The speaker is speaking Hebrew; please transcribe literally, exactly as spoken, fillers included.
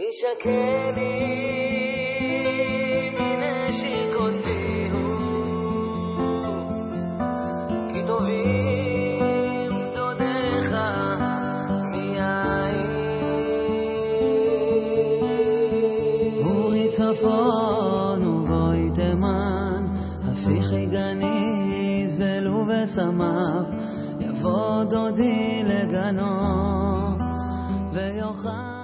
ישקני מנשיקותי כי טובים דודיך מיין אורי צפון ובואי תימן הפיכי גני זלו ושמח יבוא דודי לגנו ויוכל